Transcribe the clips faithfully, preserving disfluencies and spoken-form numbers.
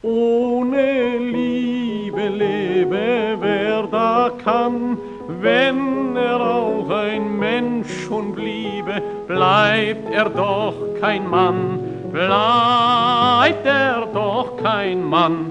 Ohne Liebe lebe, wer da kann, wenn er auch ein Mensch schon bliebe, bleibt er doch kein Mann, bleibt er doch kein Mann.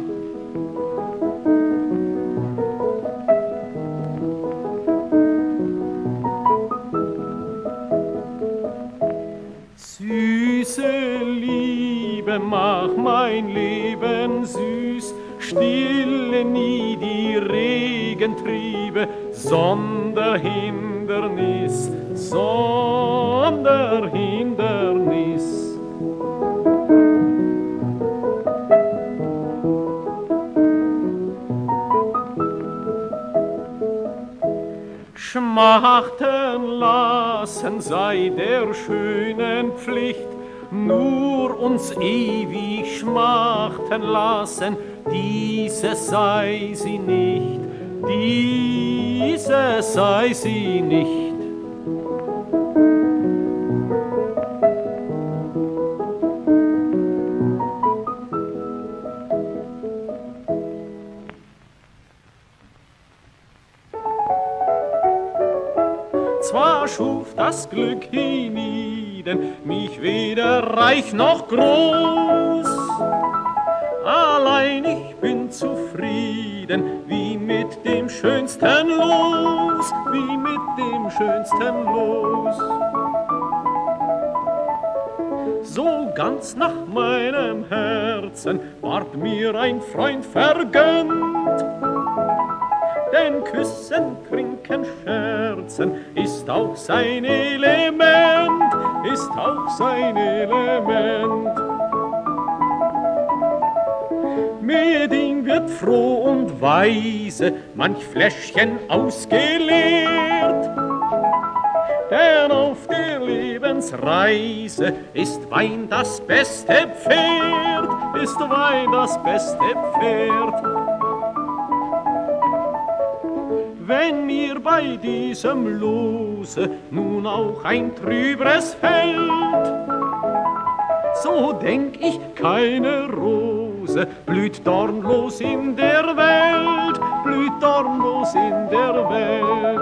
Süße Liebe, mach mein Leben süß, stille nie die Regentriebe, Sonderhindernis, Sonderhindernis. Schmachten lassen sei der schönen Pflicht, nur uns ewig schmachten lassen, diese sei sie nicht, diese sei sie nicht. Zwar schuf das Glück hienieden mich weder reich noch groß, allein ich bin zufrieden, wie mit dem schönsten Los, wie mit dem schönsten Los. So ganz nach meinem Herzen ward mir ein Freund vergönnt, denn Küssen, Trinken, Scherzen ist auch sein Element, ist auch sein Element. Mit ihm wird froh und weise manch Fläschchen ausgeleert, denn auf der Lebensreise ist Wein das beste Pferd, ist Wein das beste Pferd. Wenn mir bei diesem Lose nun auch ein trüberes fällt, so denk ich, keine Rose blüht dornlos in der Welt, blüht dornlos in der Welt.